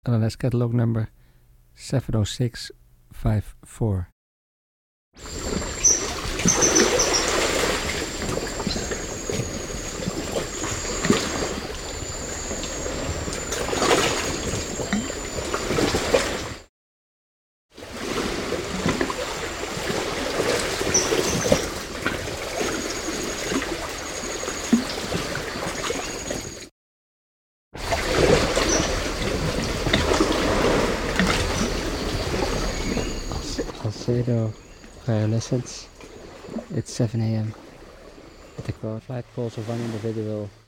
LNS catalog number 70654. Alcedo Bioluminescence. It's 7 a.m. At the flagpoles of one individual